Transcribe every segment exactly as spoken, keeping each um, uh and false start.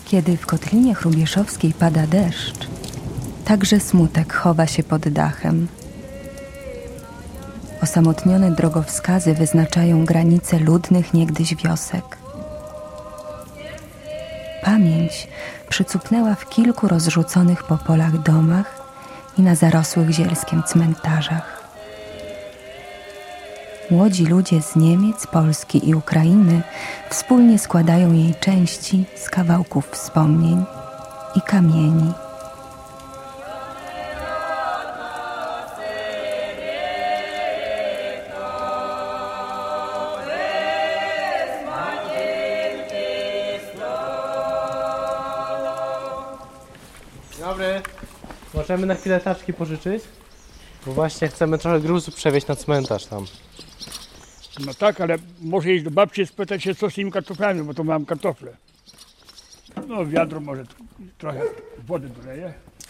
Kiedy w Kotlinie Hrubieszowskiej pada deszcz, także smutek chowa się pod dachem. Osamotnione drogowskazy wyznaczają granice ludnych niegdyś wiosek. Pamięć przycupnęła w kilku rozrzuconych po polach domach i na zarosłych zielskiem cmentarzach. Młodzi ludzie z Niemiec, Polski i Ukrainy wspólnie składają jej części z kawałków wspomnień i kamieni. Dobry. Możemy na chwilę taczki pożyczyć? Bo właśnie chcemy trochę gruzu przewieźć na cmentarz tam. No tak, ale może iść do babci spytać się, co z tymi kartoflami, bo to mam kartofle. No wiadro może trochę wody doleję.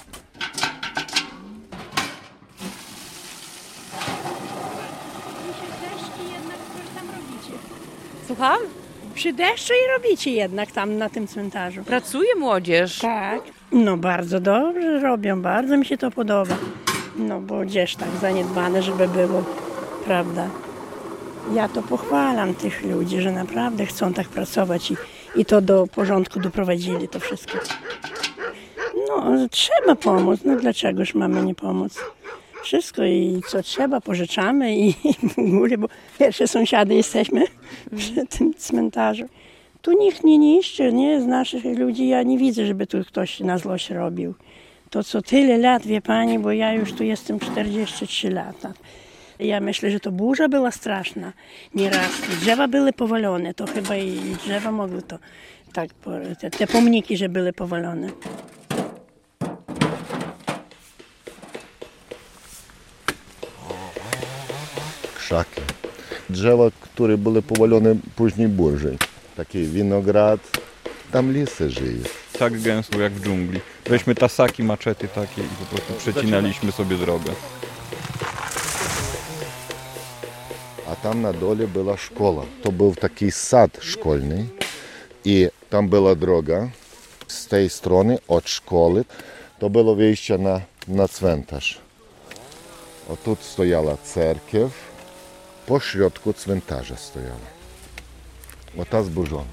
Słucham? Przy deszczu i robicie jednak tam na tym cmentarzu. Pracuje młodzież. Tak. No bardzo dobrze robią, bardzo mi się to podoba. No bo gdzież tak zaniedbane, żeby było, prawda? Ja to pochwalam tych ludzi, że naprawdę chcą tak pracować i, i to do porządku doprowadzili to wszystko. No trzeba pomóc, no dlaczegoż mamy nie pomóc? Wszystko i co trzeba pożyczamy i, i w ogóle, bo pierwsze sąsiady jesteśmy przy tym cmentarzu. Tu nikt nie niszczy, nie? Z naszych ludzi ja nie widzę, żeby tu ktoś na złość robił. To co tyle lat, wie pani, bo ja już tu jestem czterdzieści trzy lata. Ja myślę, że to burza była straszna. Nieraz drzewa były powalone, to chyba i drzewa mogły to, tak, te, te pomniki, że były powalone. Krzaki. Drzewa, które były powalone później burzy. Taki winograd, tam lisy żyją. Tak gęsto jak w dżungli. Weźmy tasaki, maczety takie i po prostu przecinaliśmy sobie drogę. A tam na dole była szkoła. To był taki sad szkolny i tam była droga. Z tej strony od szkoły to było wyjście na, na cmentarz. O tu stojała cerkiew, po środku cmentarza stojała. O ta zburzona.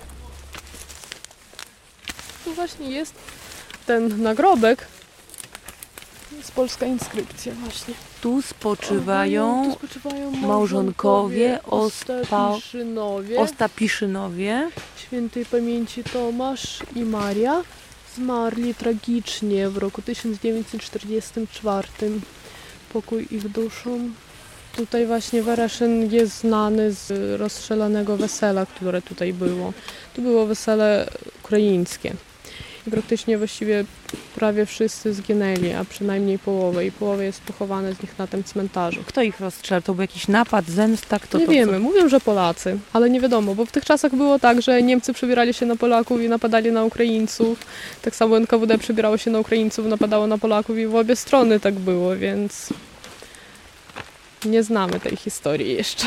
Tu właśnie jest ten nagrobek. Jest polska inskrypcja właśnie. Tu spoczywają, tu spoczywają małżonkowie Ostapiszynowie, Ostapiszynowie. Świętej pamięci Tomasz i Maria zmarli tragicznie w roku tysiąc dziewięćset czterdziestym czwartym. Pokój ich duszom. Tutaj właśnie Wereszyn jest znany z rozstrzelanego wesela, które tutaj było. To było wesele ukraińskie. I praktycznie właściwie prawie wszyscy zginęli, a przynajmniej połowę. I połowa jest pochowana z nich na tym cmentarzu. Kto ich rozstrzelał? To był jakiś napad, zemsta? Kto nie to, wiemy. Co? Mówią, że Polacy, ale nie wiadomo, bo w tych czasach było tak, że Niemcy przebierali się na Polaków i napadali na Ukraińców. Tak samo N K W D przebierało się na Ukraińców, napadało na Polaków i w obie strony tak było, więc nie znamy tej historii jeszcze.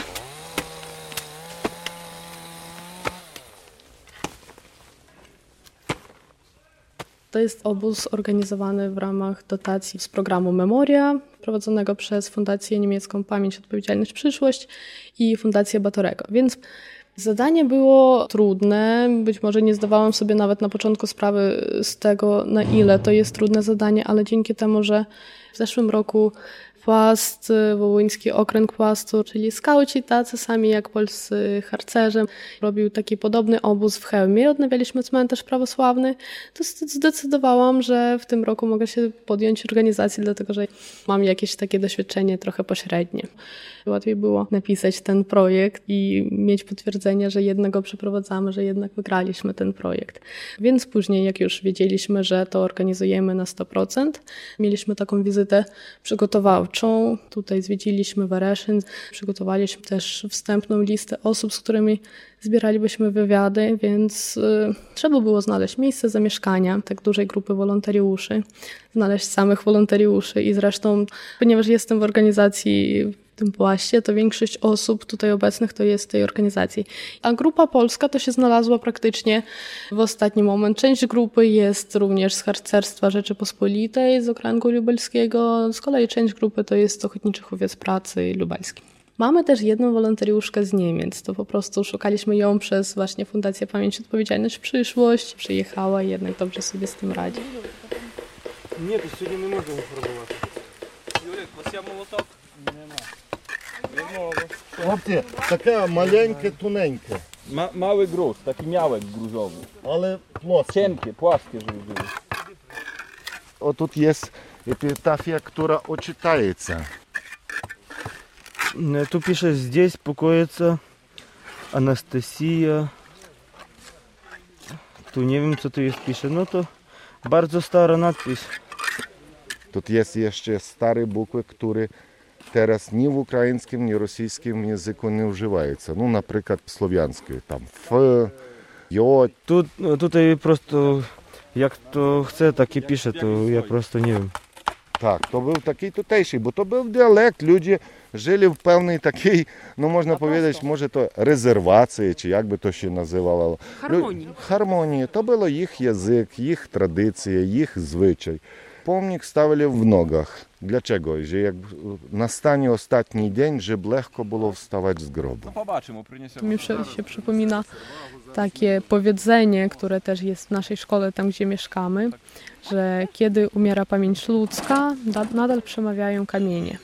To jest obóz organizowany w ramach dotacji z programu Memoria, prowadzonego przez Fundację Niemiecką Pamięć, Odpowiedzialność, Przyszłość i Fundację Batorego. Więc zadanie było trudne, być może nie zdawałam sobie nawet na początku sprawy z tego, na ile to jest trudne zadanie, ale dzięki temu, że w zeszłym roku Płast, Wołyński Okręg Płastu, czyli skauci tacy sami jak polscy harcerze, robił taki podobny obóz w Chełmie. Odnawialiśmy cmentarz prawosławny. To zdecydowałam, że w tym roku mogę się podjąć organizacji, dlatego że mam jakieś takie doświadczenie trochę pośrednie. Łatwiej było napisać ten projekt i mieć potwierdzenie, że jednak go przeprowadzamy, że jednak wygraliśmy ten projekt. Więc później, jak już wiedzieliśmy, że to organizujemy na sto procent, mieliśmy taką wizytę przygotowawczą. Tutaj zwiedziliśmy Wereszyn, przygotowaliśmy też wstępną listę osób, z którymi zbieralibyśmy wywiady, więc y, trzeba było znaleźć miejsce zamieszkania tak dużej grupy wolontariuszy, znaleźć samych wolontariuszy i zresztą, ponieważ jestem w organizacji w tym płaście, to większość osób tutaj obecnych to jest z tej organizacji. A grupa polska to się znalazła praktycznie w ostatni moment. Część grupy jest również z Harcerstwa Rzeczypospolitej, z okręgu lubelskiego, z kolei część grupy to jest z Ochotniczych Owiec Pracy lubelski. Mamy też jedną wolontariuszkę z Niemiec, to po prostu szukaliśmy ją przez właśnie Fundację Pamięć, Odpowiedzialność, Przyszłość. Przyjechała i jednak dobrze sobie z tym radzi. Nie, to сьогодні не можна informować. Юрик, ось я молоток. Хлопці, така маленька, тоненька, Ma, mały gruz, taki miałek gruzowy. але плоска. Cienkie, płaskie, żeby były. Отут є епітафія, яка очитається. Tu pisze, здесь покоится Анастасия. Tu nie wiem, co tu jest pisze. No to bardzo stara nadpis. Тут є ще старі букви, які зараз ні в українському, ні в російському язику не вживаються. Ну, наприклад, слов'янською, там Ф, Й. Тут, tutaj просто jak to chce, tak i pisze, to ja просто nie wiem. Так, то був такий тутейший, бо то був діалект, люди жили в певний такий, ну можна powiedzieć, може то резервації, чи як би то ще називало. Harmonii. Harmonii. To було їх язик, їх традиція, їх звичай. Pomnik ставили в ногах. Для чого? Że jak nastanie ostatni dzień, żeby lekko było wstawać z grobu. Zobaczymy, przyniesiemy. Mi się przypomina takie powiedzenie, które też jest w naszej szkole, tam gdzie mieszkamy, że kiedy umiera pamięć ludzka, nadal przemawiają kamienie.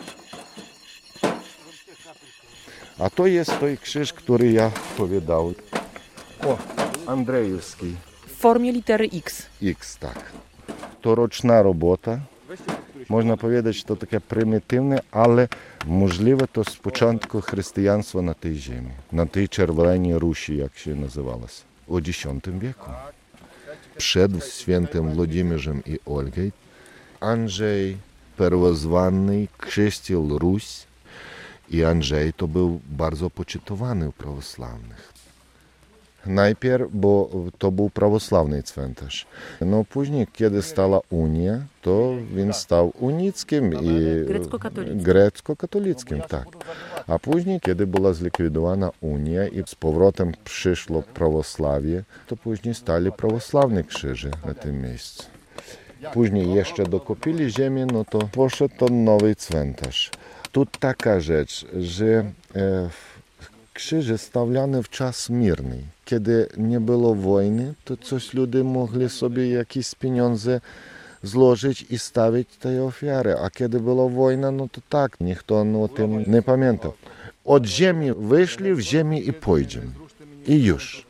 A to jest той krzyż, który ja powiedział. O, Andrzejewski. W formie litery X. X, tak. To ручна робота. Можна powiedzieć, що це таке примітивне, але можливо то спочатку християнства на тій землі, на тій Червоній Русі, як ще називалося, у десятому віку. Przed świętym Włodzimierzem i Olgą Andrzej Pierwozwanny chrzcił Ruś i Andrzej to był bardzo poczytowany u prawosławnych. Najpierw, bo to był prawosławny cmentarz. No później, kiedy stała Unia, to він stał unickim i Grecko-katolickim. grecko-katolickim, tak. A później, kiedy była zlikwidowana Unia i z powrotem przyszło prawosławie, to później stali prawosławne krzyże na tym miejscu. Później jeszcze dokupili ziemię, no to poszedł to nowy cmentarz. Tu taka rzecz, że e, krzyże stawiane w czas mierny. Kiedy nie było wojny, to coś ludzie mogli sobie jakieś pieniądze złożyć i stawić tej ofiary. A kiedy była wojna, no to tak, nikt on o tym nie pamiętał. Od ziemi wyszli, w ziemię i pójdziemy. I już.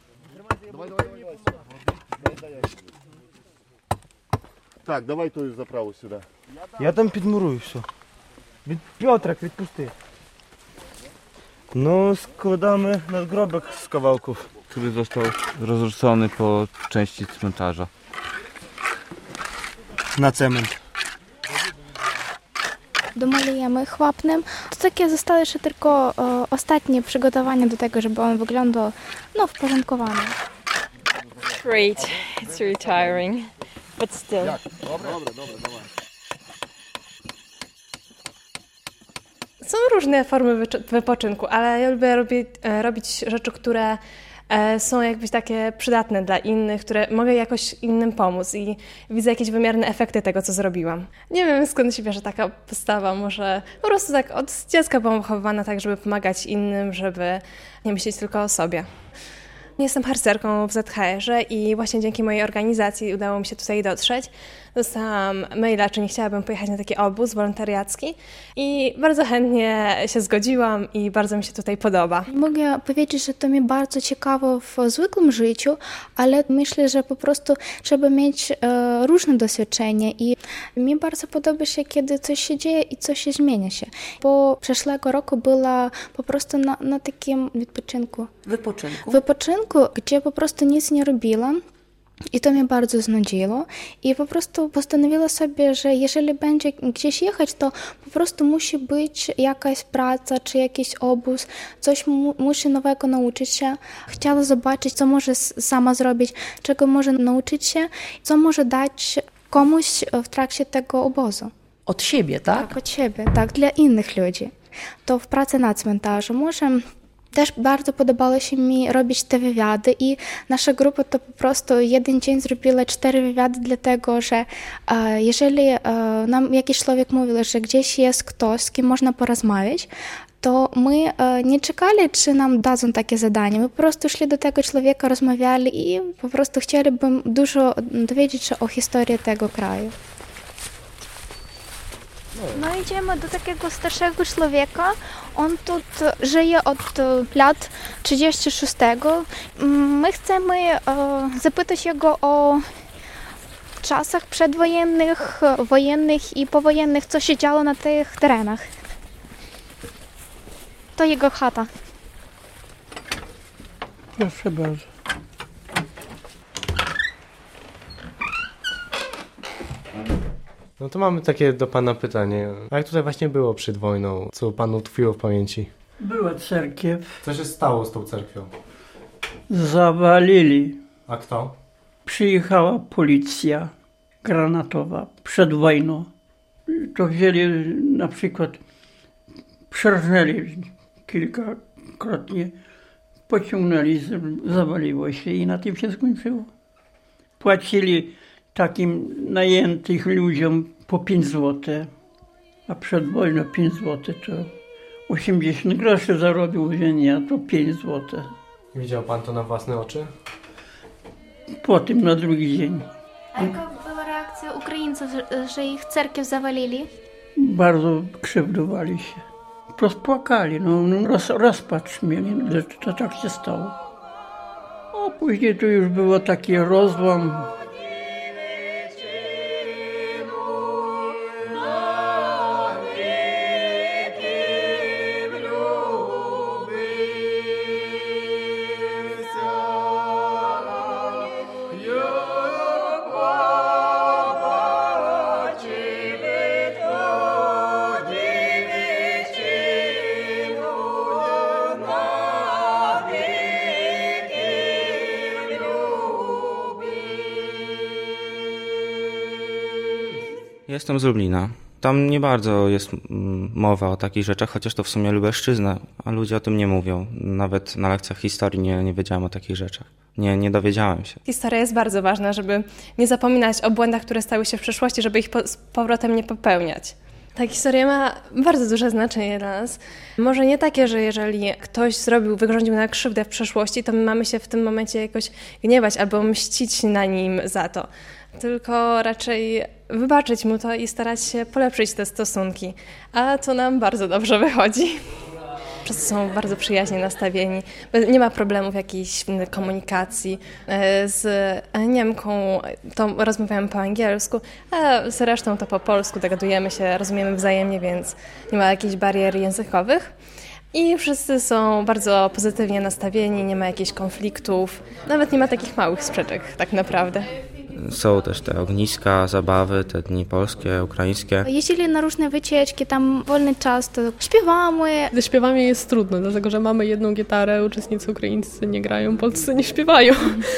Так, давай ту заправу сюди. Ja tam підмурую все. Від Пiotrek, відпусти. No, składamy nadgrobek z kawałków, który został rozrzucony po części cmentarza. Na cement. Domalujemy chłopnym. To takie zostało jeszcze tylko o, ostatnie przygotowanie do tego, żeby on wyglądał no, wporządkowany. Great. It's really tiring, but still. Są różne formy wypoczynku, ale ja lubię robić, robić rzeczy, które są jakbyś takie przydatne dla innych, które mogę jakoś innym pomóc i widzę jakieś wymierne efekty tego, co zrobiłam. Nie wiem, skąd się bierze taka postawa, może po prostu tak od dziecka byłam wychowywana tak, żeby pomagać innym, żeby nie myśleć tylko o sobie. Jestem harcerką w Z H R-ze i właśnie dzięki mojej organizacji udało mi się tutaj dotrzeć. Dostałam maila, czy nie chciałabym pojechać na taki obóz wolontariacki i bardzo chętnie się zgodziłam i bardzo mi się tutaj podoba. Mogę powiedzieć, że to mi bardzo ciekawo w zwykłym życiu, ale myślę, że po prostu trzeba mieć e, różne doświadczenia i mi bardzo podoba się, kiedy coś się dzieje i coś się zmienia się. Bo przeszłego roku była po prostu na, na takim wypoczynku. Wypoczynku? Wypoczynku, gdzie po prostu nic nie robiłam. I to mnie bardzo znudziło i po prostu postanowiłam sobie, że jeżeli będzie gdzieś jechać, to po prostu musi być jakaś praca czy jakiś obóz, coś mu, musi nowego nauczyć się. Chciała zobaczyć, co może sama zrobić, czego może nauczyć się, co może dać komuś w trakcie tego obozu. Od siebie, tak? Tak, od siebie, tak, dla innych ludzi. to w pracy na cmentarzu. Może też bardzo podobało się mi robić te wywiady i nasza grupa to po prostu jeden dzień zrobiła cztery wywiady, dlatego że e, jeżeli e, nam jakiś człowiek mówił, że gdzieś jest ktoś, z kim można porozmawiać, to my e, nie czekali, czy nam dadzą takie zadanie. My po prostu szli do tego człowieka, rozmawiali i po prostu chcieliby dużo dowiedzieć się o historii tego kraju. No idziemy do takiego starszego człowieka. On tu żyje od lat trzydziestu sześciu. My chcemy e, zapytać jego o czasach przedwojennych, wojennych i powojennych, co się działo na tych terenach. To jego chata. Proszę bardzo. No to mamy takie do pana pytanie. A jak tutaj właśnie było przed wojną? Co panu tkwiło w pamięci? Była cerkiew. Co się stało z tą cerkwią? Zawalili. A kto? Przyjechała policja granatowa przed wojną. To wzięli na przykład, przerżnęli kilkakrotnie, pociągnęli, zawaliło się i na tym się skończyło. Płacili takim najętych ludziom po pięć złotych, a przed wojną pięć złotych to osiemdziesiąt groszy zarobił dziennie, a to pięć złotych. Widział pan to na własne oczy? Potem na drugi dzień. A jaka była reakcja Ukraińców, że ich cerkiew zawalili? Bardzo krzywdowali się. Rozpłakali, no roz, rozpacz mieli, że to tak się stało. A później to już było taki rozłam. Jestem z Lublina. Tam nie bardzo jest mowa o takich rzeczach, chociaż to w sumie Lubelszczyzna, a ludzie o tym nie mówią. Nawet na lekcjach historii nie, nie wiedziałem o takich rzeczach. Nie, nie dowiedziałem się. Historia jest bardzo ważna, żeby nie zapominać o błędach, które stały się w przeszłości, żeby ich po, z powrotem nie popełniać. Ta historia ma bardzo duże znaczenie dla nas. Może nie takie, że jeżeli ktoś zrobił, wyrządził nam krzywdę w przeszłości, to my mamy się w tym momencie jakoś gniewać albo mścić na nim za to. Tylko raczej wybaczyć mu to i starać się polepszyć te stosunki. A to nam bardzo dobrze wychodzi. Wszyscy są bardzo przyjaźnie nastawieni. Nie ma problemów jakiejś komunikacji. Z Niemką to rozmawiamy po angielsku, a z resztą to po polsku. Dogadujemy się, rozumiemy wzajemnie, więc nie ma jakichś barier językowych. I wszyscy są bardzo pozytywnie nastawieni, nie ma jakichś konfliktów. Nawet nie ma takich małych sprzeczek tak naprawdę. Są też te ogniska, zabawy, te dni polskie, ukraińskie. Jeździli na różne wycieczki, tam wolny czas, to śpiewamy. Ze śpiewaniem jest trudno, dlatego że mamy jedną gitarę, uczestnicy ukraińscy nie grają, polscy nie śpiewają.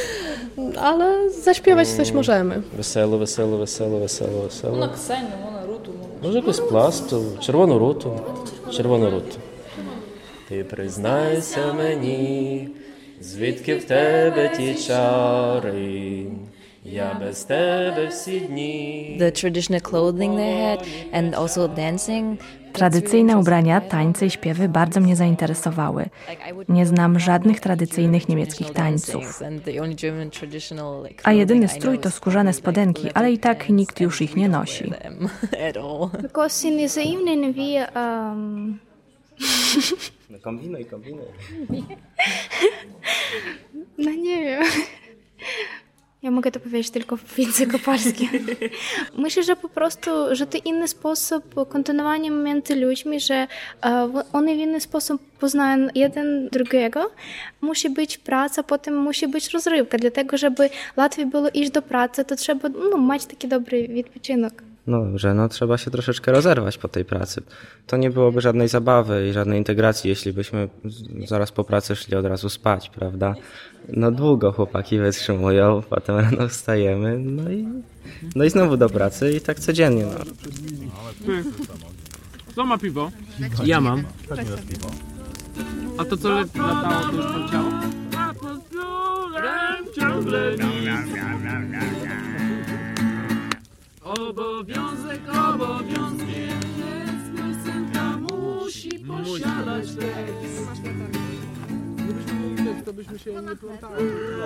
Ale zaśpiewać coś możemy. Весело, весело, весело, весело, весело. Вона Ксеню, вона Руту. Може якось пласту, червону руту, червону руту. Ти признайся мені, звідки в тебе ті чари, я без тебе всі дні. The traditional clothing they had and also dancing. Tradycyjne ubrania, tańce i śpiewy bardzo mnie zainteresowały. Nie znam żadnych tradycyjnych niemieckich tańców. A jedyny strój to skórzane spodenki, ale i tak nikt już ich nie nosi. Because in the evening we um... Kombinuj, kombinuj. No nie wiem. Ja mogę to powiedzieć tylko w języku polskim. Myślę, że po prostu, że to inny sposób kontynuowania między ludźmi, że oni w inny sposób poznają jeden drugiego. Musi być praca, potem musi być rozrywka. Dlatego, żeby łatwiej było iść do pracy, to trzeba no, mieć taki dobry wypoczynek. No dobrze, no trzeba się troszeczkę rozerwać po tej pracy. To nie byłoby żadnej zabawy i żadnej integracji, jeśli byśmy zaraz po pracy szli od razu spać, prawda? No długo chłopaki wytrzymują, potem rano wstajemy, no i, no i znowu do pracy i tak codziennie. No. Kto ma piwo? Ja mam. A to co latało, to już poleciało? A pod piórem ciągle obowiązek, obowiązkiem jest, piosenka musi posiadać tekst. Gdybyśmy mieli tekst, to byśmy się nie plątali.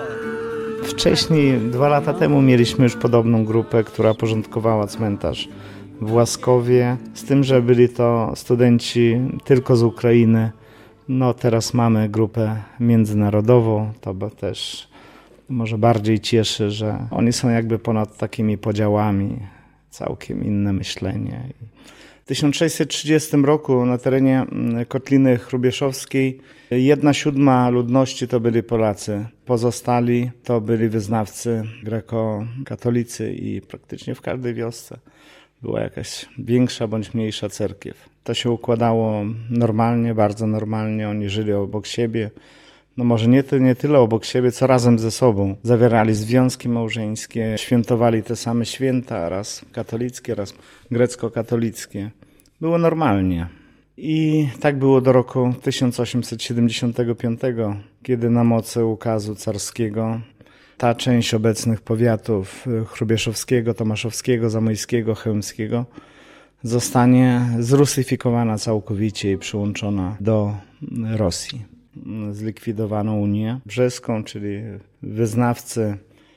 Wcześniej, dwa lata temu mieliśmy już podobną grupę, która porządkowała cmentarz w Łaskowie, z tym, że byli to studenci tylko z Ukrainy. No teraz mamy grupę międzynarodową, to też może bardziej cieszy, że oni są jakby ponad takimi podziałami, całkiem inne myślenie. W tysiąc sześćset trzydziestym roku na terenie Kotliny Hrubieszowskiej jedna siódma ludności to byli Polacy. Pozostali to byli wyznawcy grekokatolicy i praktycznie w każdej wiosce była jakaś większa bądź mniejsza cerkiew. To się układało normalnie, bardzo normalnie, oni żyli obok siebie. No może nie, ty, nie tyle obok siebie, co razem ze sobą. Zawierali związki małżeńskie, świętowali te same święta, raz katolickie, raz grecko-katolickie. Było normalnie. I tak było do roku tysiąc osiemset siedemdziesiątego piątego, kiedy na mocy ukazu carskiego ta część obecnych powiatów hrubieszowskiego, tomaszowskiego, zamojskiego, chełmskiego zostanie zrusyfikowana całkowicie i przyłączona do Rosji. Zlikwidowano Unię Brzeską, czyli wyznawcy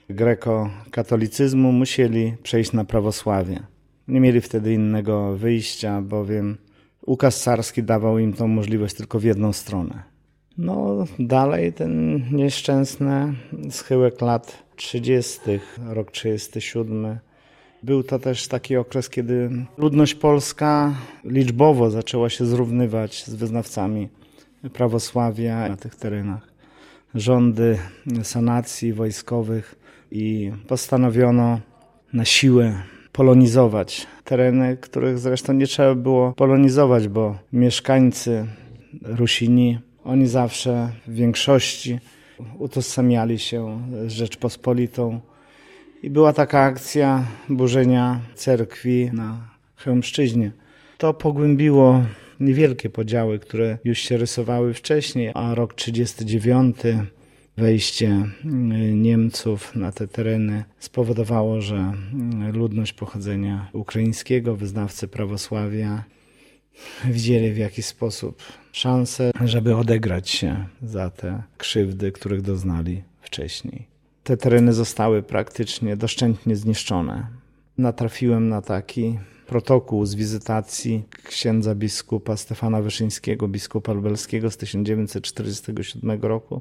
grekokatolicyzmu musieli przejść na prawosławie. Nie mieli wtedy innego wyjścia, bowiem ukaz carski dawał im tą możliwość tylko w jedną stronę. No dalej ten nieszczęsny schyłek lat trzydziestych, rok trzydziesty siódmy. Był to też taki okres, kiedy ludność polska liczbowo zaczęła się zrównywać z wyznawcami prawosławia na tych terenach. Rządy sanacji wojskowych i postanowiono na siłę polonizować tereny, których zresztą nie trzeba było polonizować, bo mieszkańcy Rusini, oni zawsze w większości utożsamiali się z Rzeczpospolitą i była taka akcja burzenia cerkwi na Chełmszczyźnie. To pogłębiło niewielkie podziały, które już się rysowały wcześniej, a rok trzydziesty dziewiąty, wejście Niemców na te tereny spowodowało, że ludność pochodzenia ukraińskiego, wyznawcy prawosławia widzieli w jakiś sposób szansę, żeby odegrać się za te krzywdy, których doznali wcześniej. Te tereny zostały praktycznie doszczętnie zniszczone. Natrafiłem na taki protokół z wizytacji księdza biskupa Stefana Wyszyńskiego, biskupa lubelskiego z tysiąc dziewięćset czterdziestego siódmego roku,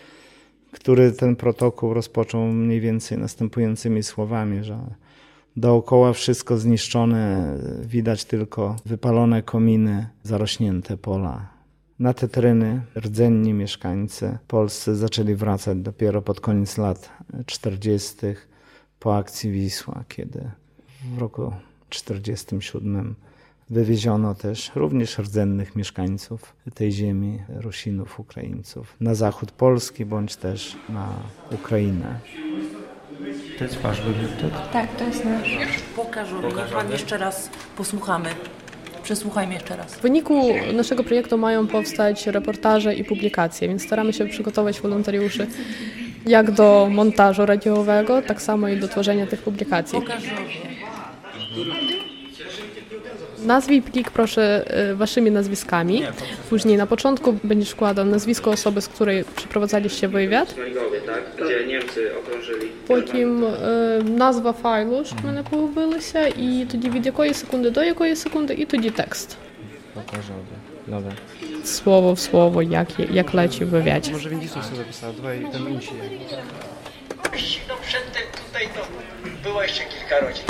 który ten protokół rozpoczął mniej więcej następującymi słowami, że dookoła wszystko zniszczone, widać tylko wypalone kominy, zarośnięte pola. Na te tereny rdzenni mieszkańcy polscy zaczęli wracać dopiero pod koniec lat czterdziestych po akcji Wisła, kiedy w roku czterdziestym siódmym wywieziono też również rdzennych mieszkańców tej ziemi, Rusinów, Ukraińców, na zachód Polski bądź też na Ukrainę. To jest wasz biblioteka? Tak, to jest nasz. Pokażę, niech pan jeszcze raz posłuchamy. Przesłuchajmy jeszcze raz. W wyniku naszego projektu mają powstać reportaże i publikacje, więc staramy się przygotować wolontariuszy jak do montażu radiowego, tak samo i do tworzenia tych publikacji. Nazwij plik proszę waszymi nazwiskami. Później na początku będziesz wkładał nazwisko osoby, z której przeprowadzaliście wywiad. Tak, gdzie Niemcy okrążyli. Потім е, назва файлу, щоб в мене появилася, і тоді від якої секунди до якої секунди, і тоді текст. Pokażowy. Dobra. Słowo w słowo, jak, jak leci w wywiadzie. Może Windisów sobie zapisał, dawaj ten unci. No przedtem tutaj to było jeszcze kilka rodzin.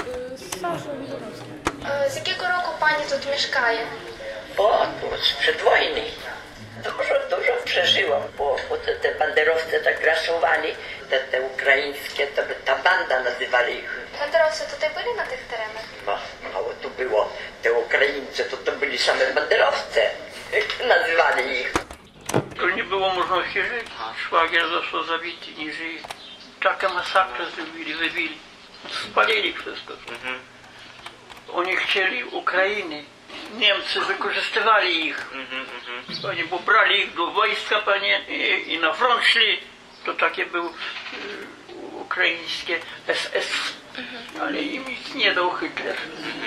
Z jakiego roku pani tu mieszkaje? O, sprzed wojny. Dużo, dużo przeżyłam, bo, bo te, te banderowce tak raszowali, te, te ukraińskie, to by ta banda nazywali ich. Banderowcy tutaj byli na tych terenach? No, mało tu było. Te Ukraińcy to, to byli same banderowce. Nazywali ich. Tu nie było możliwości żyć. Szwagier został zabity, nie żyje. Taką masakrę zrobili, wybili. Spalili wszystko. Mhm. Oni chcieli Ukrainy. Niemcy wykorzystywali ich. Oni pobrali ich do wojska, panie, i, i na front szli. To takie był y, ukraińskie S S, ale im nic nie dał Hitler.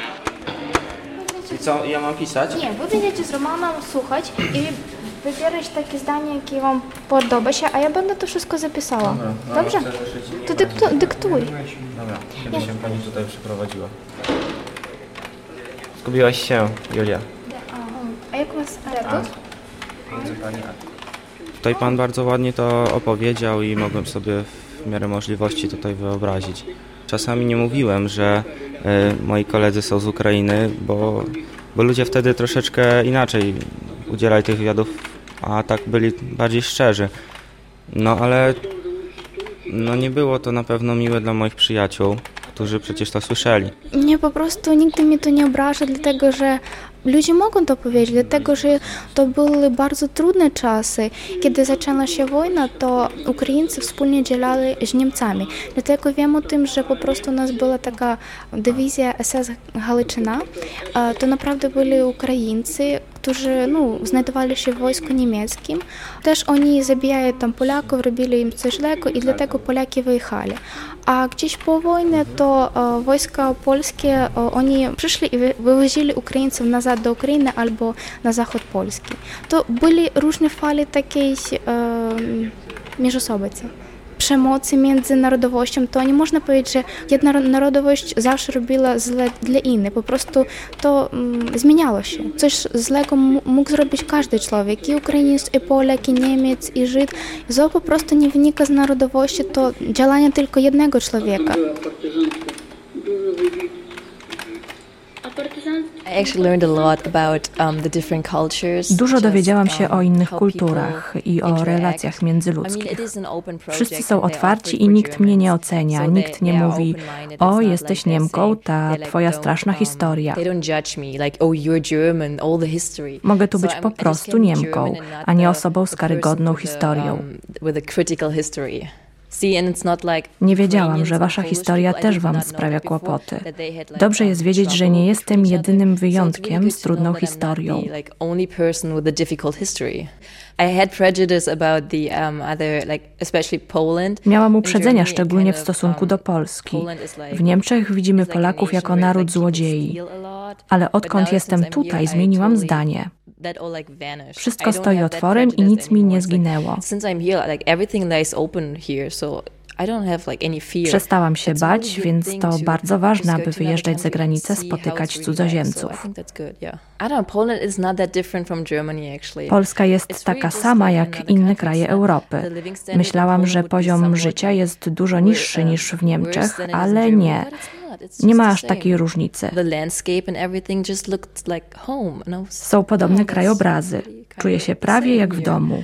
I co, ja mam pisać? Nie, wy będziecie z Romanem słuchać i wybierać takie zdanie, jakie wam podoba się, a ja będę to wszystko zapisała. Dobra, Dobrze? no, chcesz wyszyć To dyktu, dyktuj. Dobra, kiedy się pani tutaj przyprowadziła? Zgubiłaś się, Julia. A jak was adres? Tutaj pan bardzo ładnie to opowiedział i mogłem sobie w miarę możliwości tutaj wyobrazić. Czasami nie mówiłem, że y, moi koledzy są z Ukrainy, bo, bo ludzie wtedy troszeczkę inaczej udzielali tych wywiadów, a tak byli bardziej szczerzy. No ale no, nie było to na pewno miłe dla moich przyjaciół, którzy przecież to słyszeli. Nie, po prostu nigdy mnie to nie obraża, dlatego że ludzie mogą to powiedzieć, dlatego że to były bardzo trudne czasy. Kiedy zaczęła się wojna, to Ukraińcy wspólnie działali z Niemcami. Dlatego wiem o tym, że po prostu u nas była taka dywizja S S Галичина. To naprawdę byli Ukraińcy, którzy no, znajdowali się w wojsku niemieckim. Też oni zabijają tam Polaków, robili im coś złego i dlatego Polaki wyjechali. A gdzieś po wojnie to e, wojska polskie, e, oni przyszli i wywozili Ukraińców nazad do Ukrainy albo na zachód Polski. To byli różne fale takiej e, międzysobocy. Przemocy między narodowością, to nie można powiedzieć, że jedna narodowość zawsze robiła źle dla innej. Po prostu to mm, zmieniało się. Coś złego mógł zrobić każdy człowiek, i Ukrainiec, i Polak, i Niemiec, i Żyd. To po prostu nie wynika z narodowości, to działanie tylko jednego człowieka. Dużo dowiedziałam się o innych kulturach i o relacjach międzyludzkich. Wszyscy są otwarci i nikt mnie nie ocenia, nikt nie mówi: o, jesteś Niemką, ta twoja straszna historia. Mogę tu być po prostu Niemką, a nie osobą z karygodną historią. Nie wiedziałam, że wasza historia też wam sprawia kłopoty. Dobrze jest wiedzieć, że nie jestem jedynym wyjątkiem z trudną historią. Miałam uprzedzenia, szczególnie w stosunku do Polski. W Niemczech widzimy Polaków jako naród złodziei. Ale odkąd jestem tutaj, zmieniłam zdanie. Wszystko stoi otworem i nic mi nie zginęło. Przestałam się bać, więc to bardzo ważne, aby wyjeżdżać za granicę, spotykać cudzoziemców. Polska jest taka sama jak inne kraje Europy. Myślałam, że poziom życia jest dużo niższy niż w Niemczech, ale nie. Nie ma aż takiej różnicy. Są podobne krajobrazy. Czuję się prawie jak w domu.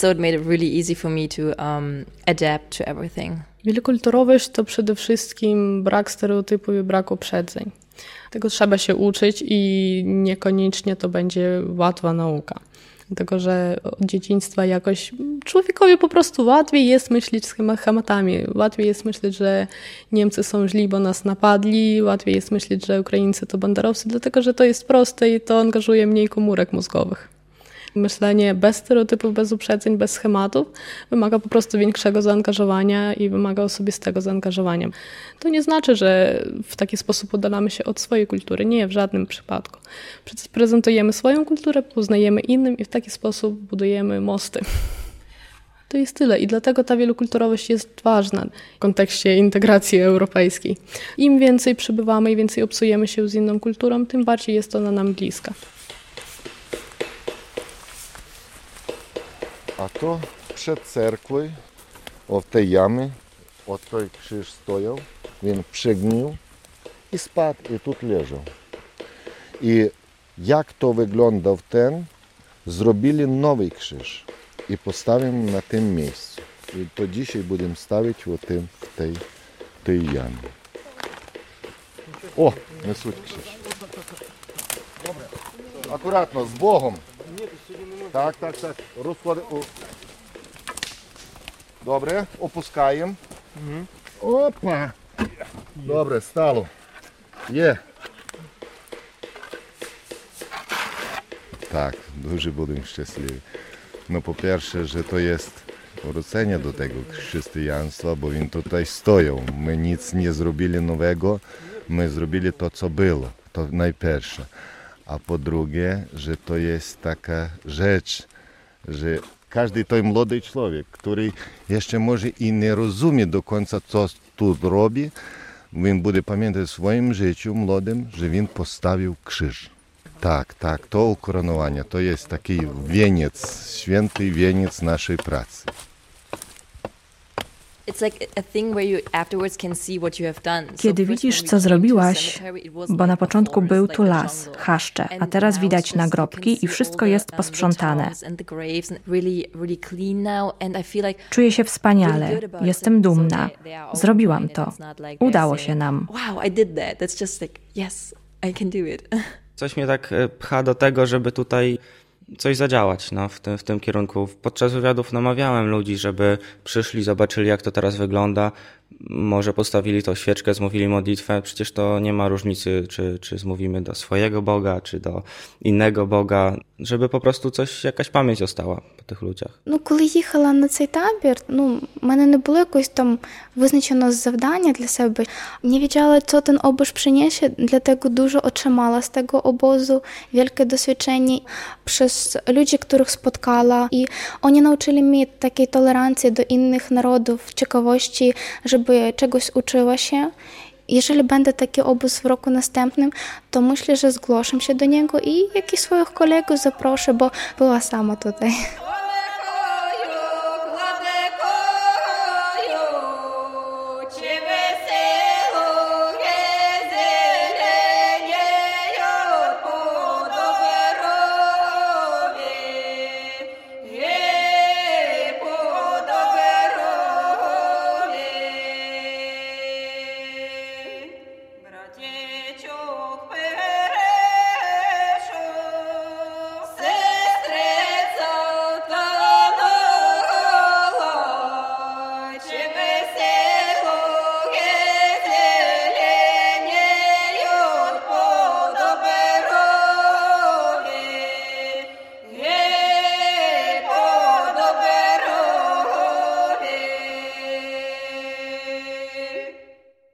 Wielokulturowość to przede wszystkim brak stereotypów i brak uprzedzeń. Tego trzeba się uczyć i niekoniecznie to będzie łatwa nauka. Dlatego, że od dzieciństwa jakoś człowiekowi po prostu łatwiej jest myśleć schematami. Łatwiej jest myśleć, że Niemcy są źli, bo nas napadli. Łatwiej jest myśleć, że Ukraińcy to banderowcy, dlatego, że to jest proste i to angażuje mniej komórek mózgowych. Myślenie bez stereotypów, bez uprzedzeń, bez schematów wymaga po prostu większego zaangażowania i wymaga osobistego zaangażowania. To nie znaczy, że w taki sposób oddalamy się od swojej kultury. Nie, w żadnym przypadku. Przecież prezentujemy swoją kulturę, poznajemy innym i w taki sposób budujemy mosty. To jest tyle i dlatego ta wielokulturowość jest ważna w kontekście integracji europejskiej. Im więcej przybywamy i więcej obcujemy się z inną kulturą, tym bardziej jest ona nam bliska. A to przed cerkвою, o w tej jamie, o той krzyż стоял, він przegnił i spadł i тут leżał. I jak to wyglądał ten, zrobili nowy krzyż i postawimy na tym miejscu. I to dzisiaj będziemy stawić o tym, w tej, tej jamie. O, несуть krzyż. Акуратно, з Богом. Так, так, так. Розходи. Добре, опускаємо. Опа. Добре, стало. Є. Tak, дуже будемо щасливі. No po pierwsze, że to jest wrócenie do tego chrześcijaństwa, bo він tutaj stoją. My nic nie zrobili nowego, my zrobili to, co było, to najpierwsze. A po drugie, że to jest taka rzecz, że każdy той młody człowiek, który jeszcze może i nie rozumie do końca, co tu robi, він буде пам'ятати в своєму житті молодим, що він поставив крzyż. Tak, tak, to ukoronowanie, to jest taki wieniec, święty wieniec naszej pracy. Kiedy widzisz, co zrobiłaś, bo na początku był tu las, chaszcze, a teraz widać nagrobki i wszystko jest posprzątane. Czuję się wspaniale, jestem dumna. Zrobiłam to. Udało się nam. Coś mnie tak pcha do tego, żeby tutaj coś zadziałać no, w, tym, w tym kierunku. Podczas wywiadów namawiałem ludzi, żeby przyszli, zobaczyli jak to teraz wygląda. Może postawili tą świeczkę, zmówili modlitwę. Przecież to nie ma różnicy, czy, czy zmówimy do swojego Boga, czy do innego Boga, żeby po prostu coś, jakaś pamięć została po tych ludziach. Ну, коли їхала на цей табір, ну, в мене не було якось там визначеного завдання для себе. Nie wiedziała, co ten obóz przyniesie, dlatego dużo otrzymała z tego obozu, wielkie doświadczenie przez ludzi, których spotkała i oni nauczyli mnie takiej tolerancji do innych narodów, ciekawości, żeby czegoś uczyła się. Jeżeli będzie taki obóz w roku następnym, to myślę, że zgłoszę się do niego i jakichś swoich kolegów zaproszę, bo była sama tutaj.